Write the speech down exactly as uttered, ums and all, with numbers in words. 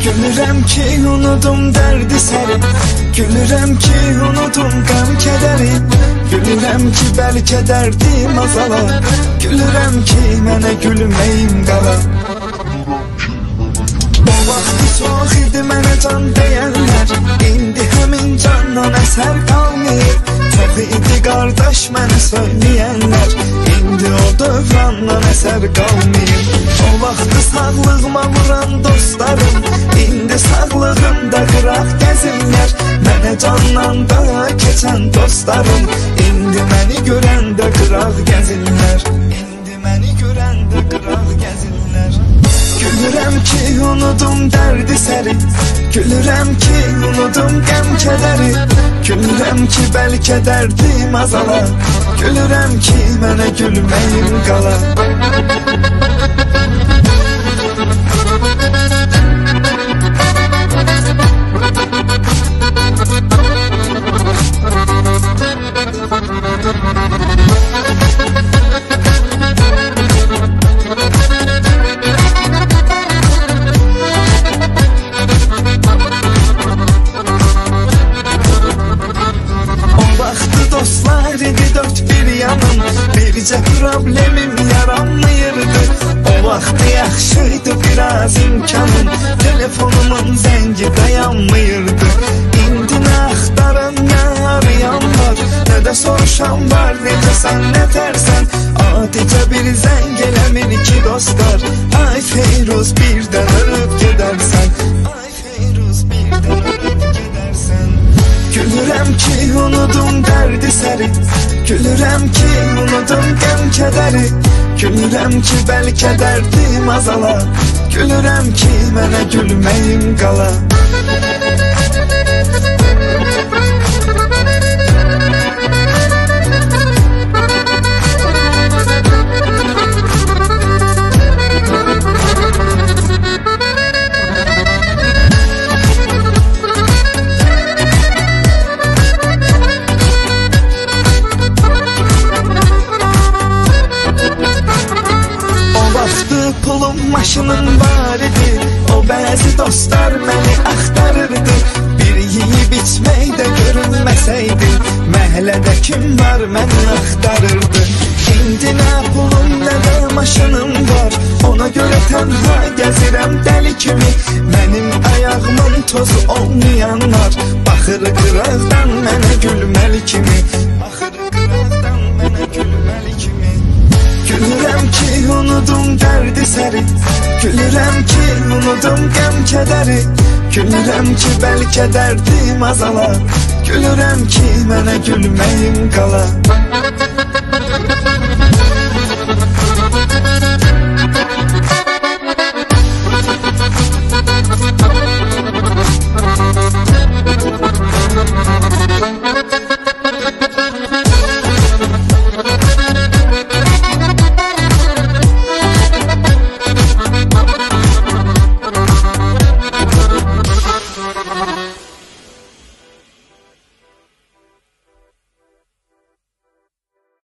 Gülürəm ki unudum dərdi səri, gülürəm ki unudum qəm kədəri, gülürəm ki bəlkə dərdim azalar, gülürəm ki mənə gülməyim qala. O vaxtı çox idi mənə can deyənlər, indi həmin candan əsər qalmayıb. Çox idi qardaş mənə söyləyənlər, indi o dövrandan əsər qalmayıb. O vaxtı sağlığıma vuran dostlarım, indi sağlığımda qıraq gəzirlər. Mənə candan da keçən dostlarım, indi məni görəndə qıraq gəzirlər. İndi məni görəndə qıraq gəzirlər. Gülürəm ki unudum dərdi səri, gülürəm ki unudum qəm kədəri, gülürəm ki bəlkə dərdim azalar, gülürəm ki mənə gülməyim qala. Bircə problemim yaranmayırdı, o vaxtı yaxşıydı biraz imkanım, telefonumun zəngi dayanmayırdı. İndi nə axtaran, nə arayan var, nə də soruşan var, necəsən, nətərsən. Adicə bir zəng eləmir ki dostlar, ay Feyruz birdən ölüb gedərsən, ay Feyruz birdən ölüb gedərsən. Gülürəm ki unudum dərdi səri, gülürəm ki unudum qəm kədəri, gülürəm ki bəlkə dərdim azalar, gülürəm ki mənə gülməyim qala. Pulum maşınım var idi, o bəzi dostlar məni axtarırdı. Bir yiyib içməkdə görünməsəydi, məhəllədə kim var məni axtarırdı. İndi nə pulum, nə də maşınım var, ona görə tənha gəzirəm dəli kimi. Mənim ayağımın tozu olmayanlar baxır qıraqdan mənə gülməli kimi, baxır qıraqdan mənə gülməli kimi. Gülürəm ki unudum dərdi səri, gülürəm ki unudum qəm kədəri, gülürəm ki bəlkə dərdim azalar, gülürəm ki mənə gülməyim qala.